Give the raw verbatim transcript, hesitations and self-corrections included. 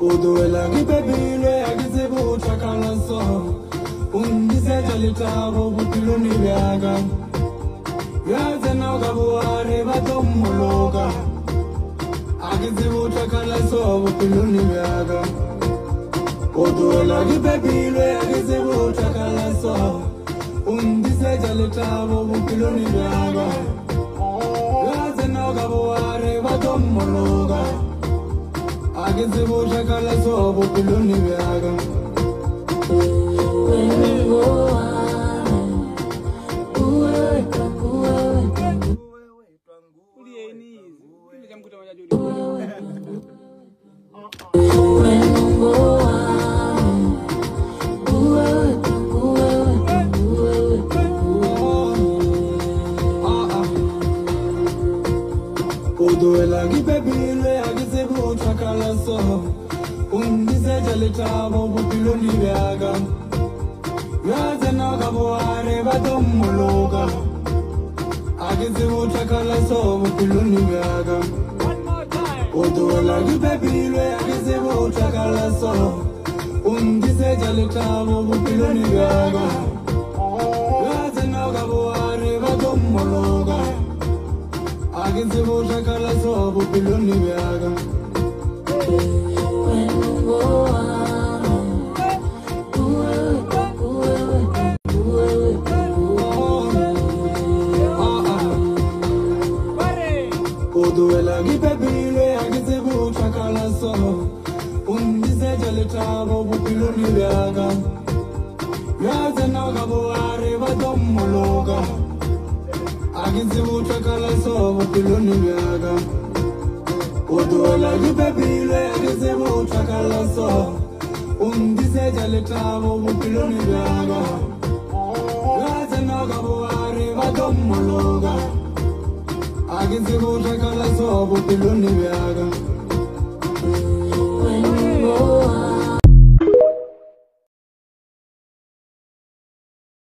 Uduela gibebile agizebu chakalaso Undise jalitabo bupiluni vyaga Yaze na ugabuare batomologa Agizebu chakalaso bupiluni vyaga Uduela gibebile agizebu chakalaso Undise jalitabo bupiluni vyaga Yaze na ugabuare batomologa Agizebu chakalaso bupiluni vyaga Uduela gibebile agizebu chakalaso Undise jalitabo bupiluni vyaga Yaze na ugabuare batomologa Agizebu chakalaso bupiluni vyaga Uduela gibebile agizebu chakalaso Undise jalitabo bupiluni vyaga Yaze na ugabuare batomologa Agizebu chakalaso bupiluni vyaga Uduela gibebile agizebu chakalaso Undise jalitabo bupiluni vyaga Yaze na ugabuare batomologa Agizebu chakalaso bupiluni vyaga Uduela gibebile agizebu chakalaso Undise jalitabo bupiluni vyaga Yaze na ugabuare batomologa Agizebu chakalaso bupiluni vyaga